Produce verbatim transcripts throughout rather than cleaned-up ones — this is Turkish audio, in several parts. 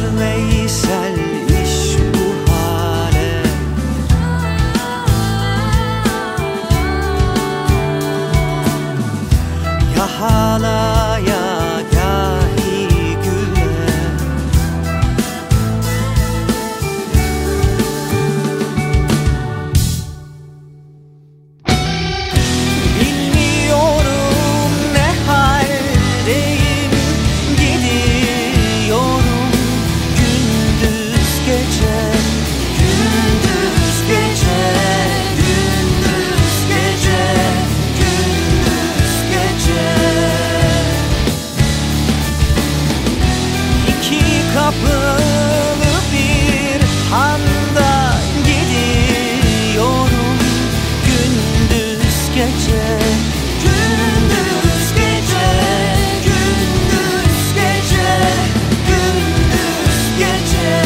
Var Veysel iş bu hale. Ya halaya gahi güle. Bilmiyorum ne haldeyim, gidiyorum gündüz gece, gündüz gece, gündüz gece, gündüz gece. İki kapılı bir handa gidiyorum gündüz gece, gündüz gece, gündüz gece, gündüz gece.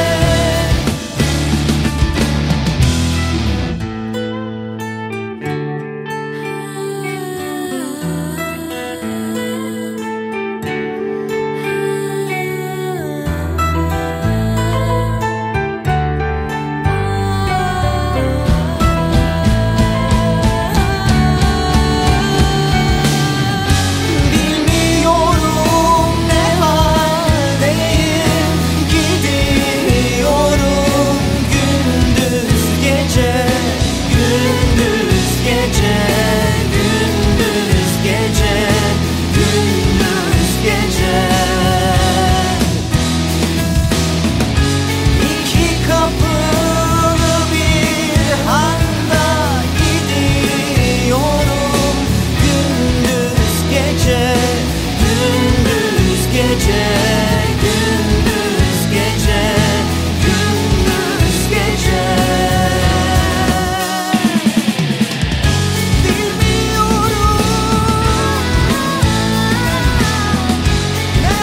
Bilmiyorum ne haldeyim, gidiyorum gündüz gece, gündüz gece, gündüz gece, gündüz gece. İki kapılı bir handa gidiyorum gündüz gece, gündüz gece, gündüz gece, gündüz gece. Bilmiyorum ne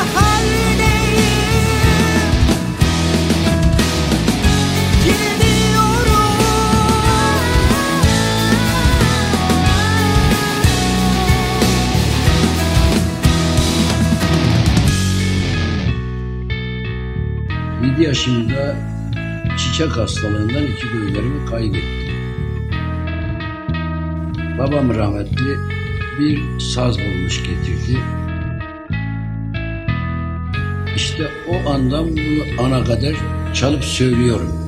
haldeyim, gidiyorum. yedi yaşımda çiçek hastalığından iki gözlerimi kaybettim. Babam rahmetli bir saz bulmuş getirdi. İşte o andan bu ana kadar çalıp söylüyorum.